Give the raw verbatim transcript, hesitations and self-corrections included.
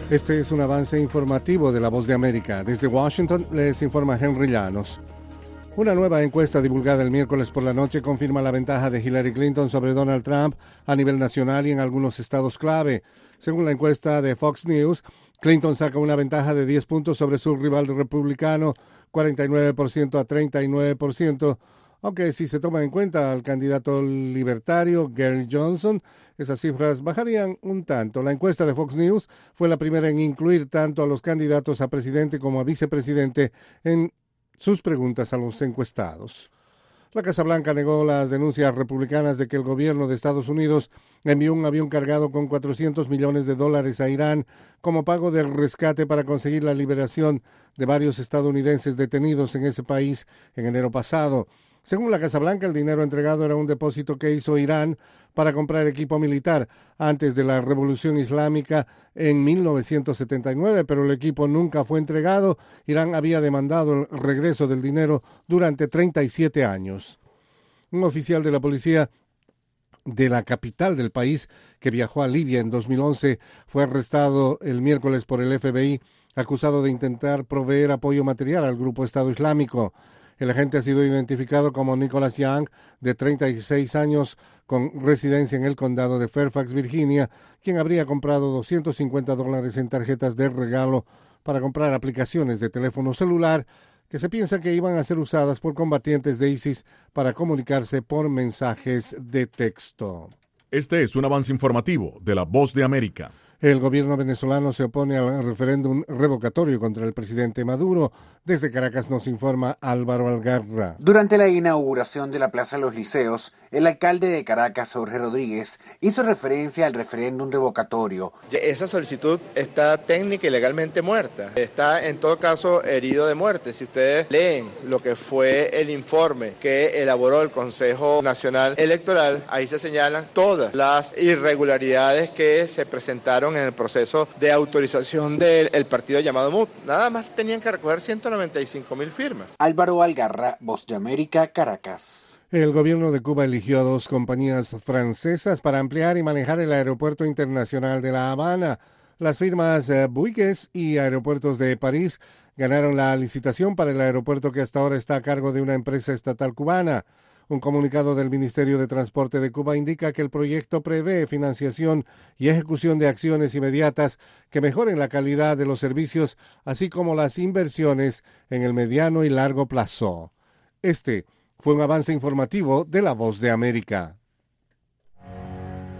Este es un avance informativo de La Voz de América. Desde Washington les informa Henry Llanos. Una nueva encuesta divulgada el miércoles por la noche confirma la ventaja de Hillary Clinton sobre Donald Trump a nivel nacional y en algunos estados clave. Según la encuesta de Fox News, Clinton saca una ventaja de diez puntos sobre su rival republicano, cuarenta y nueve por ciento a treinta y nueve por ciento, aunque si se toma en cuenta al candidato libertario Gary Johnson, esas cifras bajarían un tanto. La encuesta de Fox News fue la primera en incluir tanto a los candidatos a presidente como a vicepresidente en sus preguntas a los encuestados. La Casa Blanca negó las denuncias republicanas de que el gobierno de Estados Unidos envió un avión cargado con cuatrocientos millones de dólares a Irán como pago de rescate para conseguir la liberación de varios estadounidenses detenidos en ese país en enero pasado. Según la Casa Blanca, el dinero entregado era un depósito que hizo Irán para comprar equipo militar antes de la Revolución Islámica en mil novecientos setenta y nueve, pero el equipo nunca fue entregado. Irán había demandado el regreso del dinero durante treinta y siete años. Un oficial de la policía de la capital del país que viajó a Libia en dos mil once fue arrestado el miércoles por el F B I, acusado de intentar proveer apoyo material al grupo Estado Islámico. El agente ha sido identificado como Nicholas Young, de treinta y seis años, con residencia en el condado de Fairfax, Virginia, quien habría comprado doscientos cincuenta dólares en tarjetas de regalo para comprar aplicaciones de teléfono celular que se piensa que iban a ser usadas por combatientes de ISIS para comunicarse por mensajes de texto. Este es un avance informativo de La Voz de América. El gobierno venezolano se opone al referéndum revocatorio contra el presidente Maduro. Desde Caracas nos informa Álvaro Algarra. Durante la inauguración de la Plaza de los Liceos, el alcalde de Caracas, Jorge Rodríguez, hizo referencia al referéndum revocatorio. Esa solicitud está técnica y legalmente muerta. Está en todo caso herido de muerte. Si ustedes leen lo que fue el informe que elaboró el Consejo Nacional Electoral, ahí se señalan todas las irregularidades que se presentaron en el proceso de autorización del partido llamado M U D. Nada más tenían que recoger ciento noventa y cinco mil firmas. Álvaro Algarra, Voz de América, Caracas. El gobierno de Cuba eligió a dos compañías francesas para ampliar y manejar el aeropuerto internacional de La Habana. Las firmas eh, Bouygues y Aeropuertos de París ganaron la licitación para el aeropuerto que hasta ahora está a cargo de una empresa estatal cubana. Un comunicado del Ministerio de Transporte de Cuba indica que el proyecto prevé financiación y ejecución de acciones inmediatas que mejoren la calidad de los servicios, así como las inversiones en el mediano y largo plazo. Este fue un avance informativo de La Voz de América.